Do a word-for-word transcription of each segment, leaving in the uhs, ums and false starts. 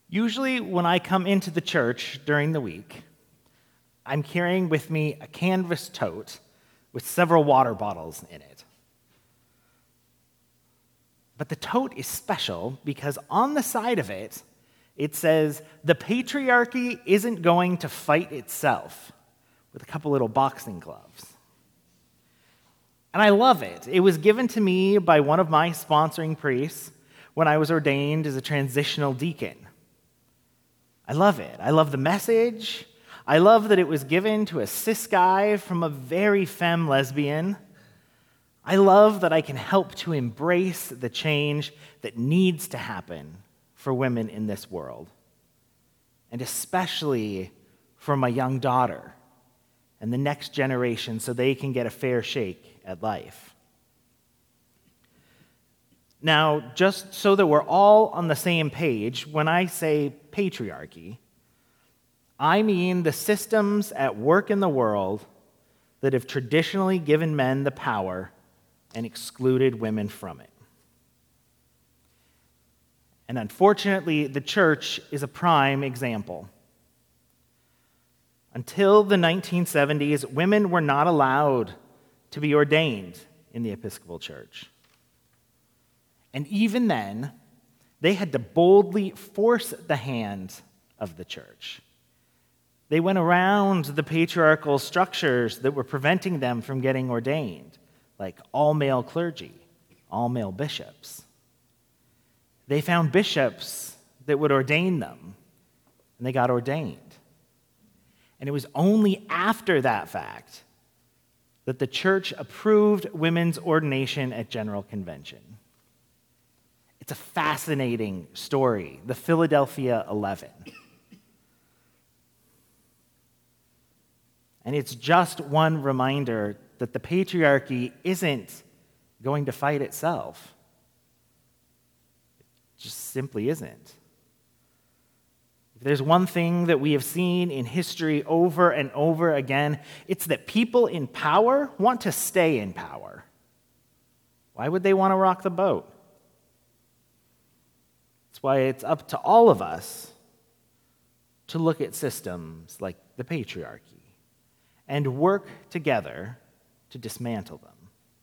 Usually when I come into the church during the week, I'm carrying with me a canvas tote with several water bottles in it. But the tote is special because on the side of it, it says, "The patriarchy isn't going to fight itself," with a couple little boxing gloves. And I love it. It was given to me by one of my sponsoring priests when I was ordained as a transitional deacon. I love it. I love the message. I love that it was given to a cis guy from a very femme lesbian. I love that I can help to embrace the change that needs to happen for women in this world, and especially for my young daughter and the next generation so they can get a fair shake at life. Now, just so that we're all on the same page, when I say patriarchy, I mean the systems at work in the world that have traditionally given men the power and excluded women from it. And unfortunately, the church is a prime example. Until the nineteen seventies, women were not allowed to be ordained in the Episcopal Church. And even then, they had to boldly force the hand of the church. They went around the patriarchal structures that were preventing them from getting ordained, like all-male clergy, all-male bishops. They found bishops that would ordain them, and they got ordained. And it was only after that fact that the church approved women's ordination at General Convention. It's a fascinating story, the Philadelphia Eleven. And it's just one reminder that the patriarchy isn't going to fight itself. It just simply isn't. If there's one thing that we have seen in history over and over again, it's that people in power want to stay in power. Why would they want to rock the boat? That's why it's up to all of us to look at systems like the patriarchy and work together to dismantle them.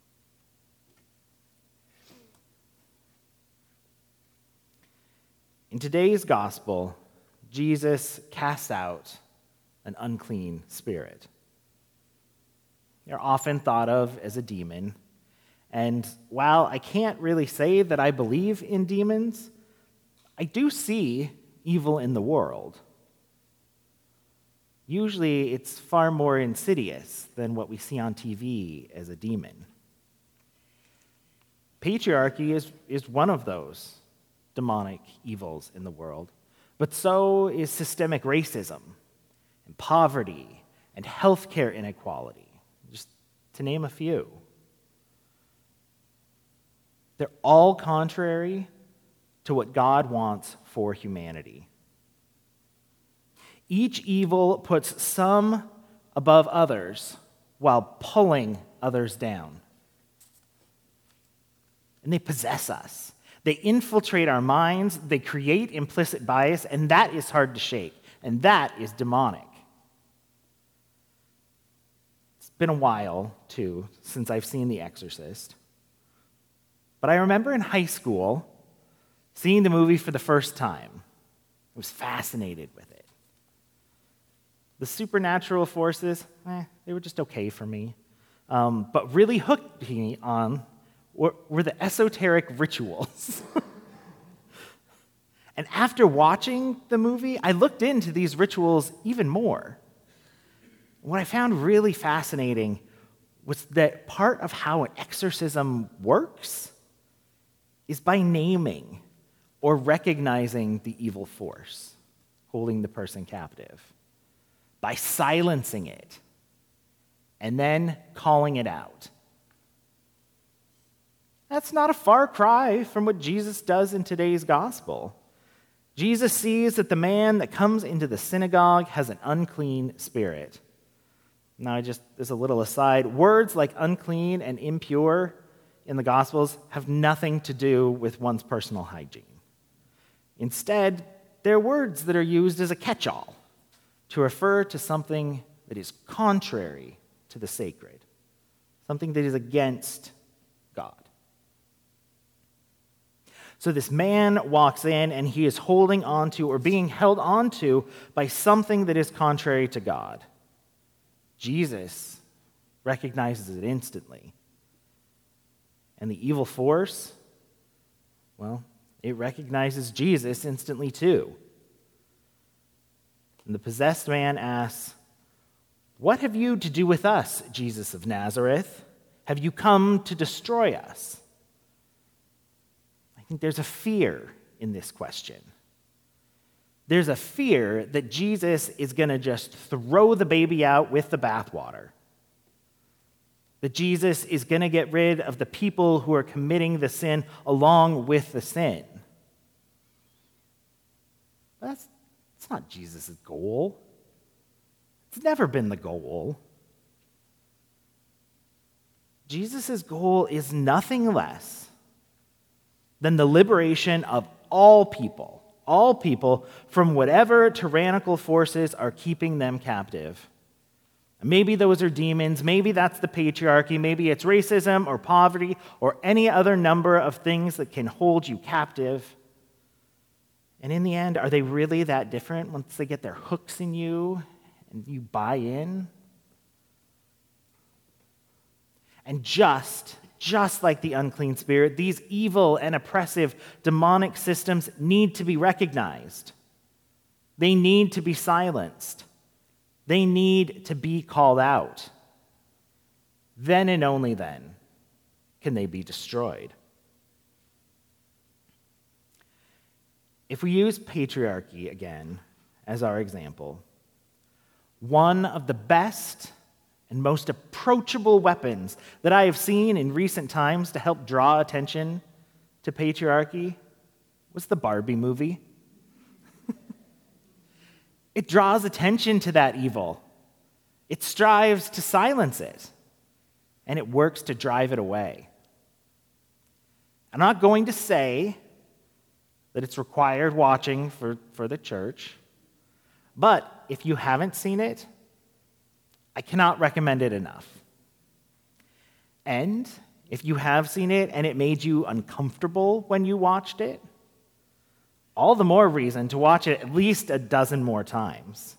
In today's gospel, Jesus casts out an unclean spirit. They're often thought of as a demon, and while I can't really say that I believe in demons, I do see evil in the world. Usually it's far more insidious than what we see on T V as a demon. Patriarchy is, is one of those demonic evils in the world, but so is systemic racism and poverty and healthcare inequality, just to name a few. They're all contrary to what God wants for humanity. Each evil puts some above others while pulling others down. And they possess us. They infiltrate our minds, they create implicit bias, and that is hard to shake, and that is demonic. It's been a while, too, since I've seen The Exorcist. But I remember in high school seeing the movie for the first time. I was fascinated with it. The supernatural forces, eh, they were just okay for me. Um, but really hooked me on were, were the esoteric rituals. And after watching the movie, I looked into these rituals even more. What I found really fascinating was that part of how an exorcism works is by naming or recognizing the evil force holding the person captive, by silencing it, and then calling it out. That's not a far cry from what Jesus does in today's gospel. Jesus sees that the man that comes into the synagogue has an unclean spirit. Now, just as a little aside, words like unclean and impure in the Gospels have nothing to do with one's personal hygiene. Instead, they're words that are used as a catch-all to refer to something that is contrary to the sacred, something that is against God. So this man walks in and he is holding onto or being held onto by something that is contrary to God. Jesus recognizes it instantly. And the evil force, well, it recognizes Jesus instantly too. And the possessed man asks, "What have you to do with us, Jesus of Nazareth? Have you come to destroy us?" I think there's a fear in this question. There's a fear that Jesus is going to just throw the baby out with the bathwater. That Jesus is going to get rid of the people who are committing the sin along with the sin. But that's, that's not Jesus' goal. It's never been the goal. Jesus' goal is nothing less than the liberation of all people, all people from whatever tyrannical forces are keeping them captive. Maybe those are demons, maybe that's the patriarchy, maybe it's racism or poverty or any other number of things that can hold you captive. And in the end, are they really that different once they get their hooks in you and you buy in? And just, just like the unclean spirit, these evil and oppressive demonic systems need to be recognized. They need to be silenced. They need to be called out. Then and only then can they be destroyed. If we use patriarchy again as our example, one of the best and most approachable weapons that I have seen in recent times to help draw attention to patriarchy was the Barbie movie. It draws attention to that evil. It strives to silence it, and it works to drive it away. I'm not going to say that it's required watching for, for the church, but if you haven't seen it, I cannot recommend it enough. And if you have seen it and it made you uncomfortable when you watched it, all the more reason to watch it at least a dozen more times.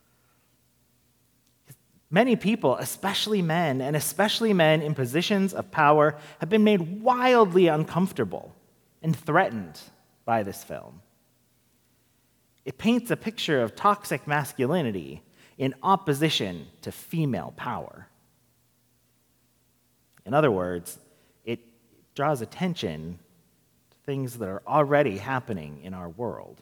Many people, especially men, and especially men in positions of power, have been made wildly uncomfortable and threatened by this film. It paints a picture of toxic masculinity in opposition to female power. In other words, it draws attention to things that are already happening in our world.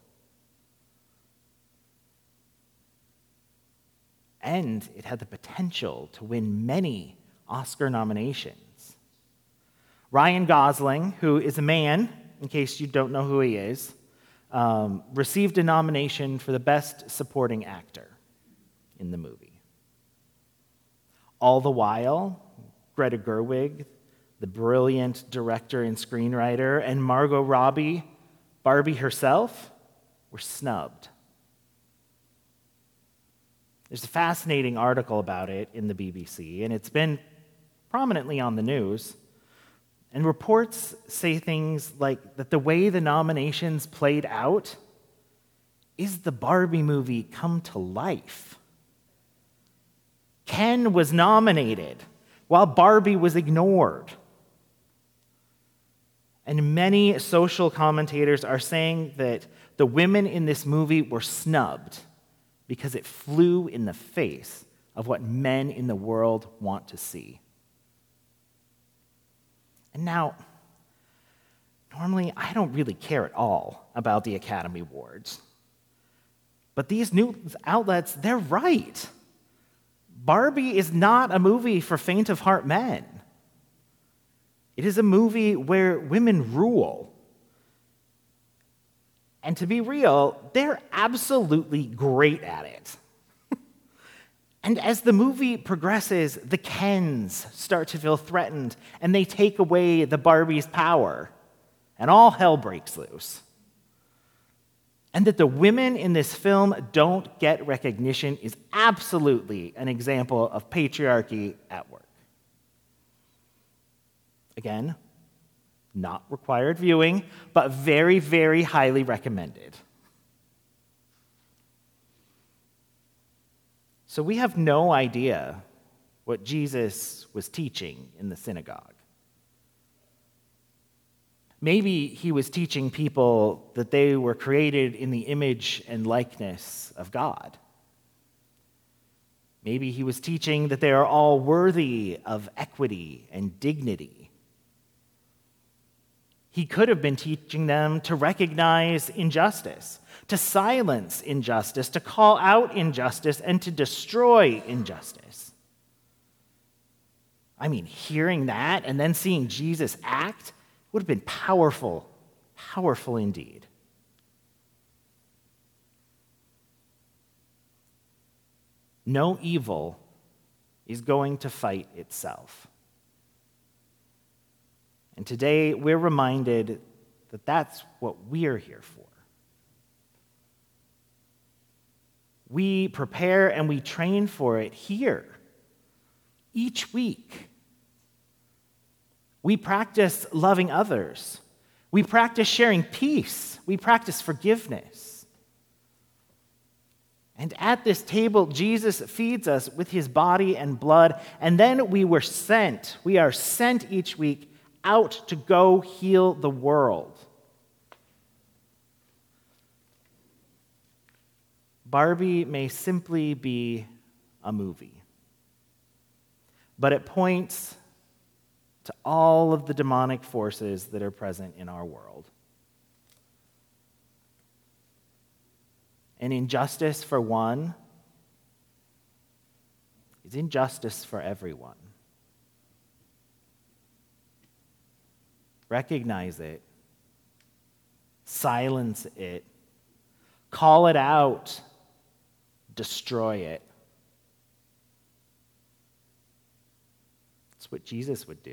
And it had the potential to win many Oscar nominations. Ryan Gosling, who is a man, in case you don't know who he is, um, received a nomination for the Best Supporting Actor in the movie. All the while, Greta Gerwig, the brilliant director and screenwriter, and Margot Robbie, Barbie herself, were snubbed. There's a fascinating article about it in the B B C, and it's been prominently on the news. And reports say things like that the way the nominations played out is the Barbie movie come to life. Ken was nominated while Barbie was ignored. And many social commentators are saying that the women in this movie were snubbed because it flew in the face of what men in the world want to see. And now, normally I don't really care at all about the Academy Awards. But these news outlets, they're right. Barbie is not a movie for faint of heart men. It is a movie where women rule. And to be real, they're absolutely great at it. And as the movie progresses, the Kens start to feel threatened, and they take away the Barbie's power, and all hell breaks loose. And that the women in this film don't get recognition is absolutely an example of patriarchy at work. Again, not required viewing, but very, very highly recommended. So we have no idea what Jesus was teaching in the synagogue. Maybe he was teaching people that they were created in the image and likeness of God. Maybe he was teaching that they are all worthy of equity and dignity. He could have been teaching them to recognize injustice, to silence injustice, to call out injustice, and to destroy injustice. I mean, hearing that and then seeing Jesus act would have been powerful, powerful indeed. No evil is going to fight itself. And today we're reminded that that's what we're here for. We prepare and we train for it here, each week. We practice loving others. We practice sharing peace. We practice forgiveness. And at this table, Jesus feeds us with his body and blood, and then we were sent, we are sent each week out to go heal the world. Barbie may simply be a movie, but it points to all of the demonic forces that are present in our world. And injustice for one is injustice for everyone. Recognize it, silence it, call it out, destroy it. It's what Jesus would do.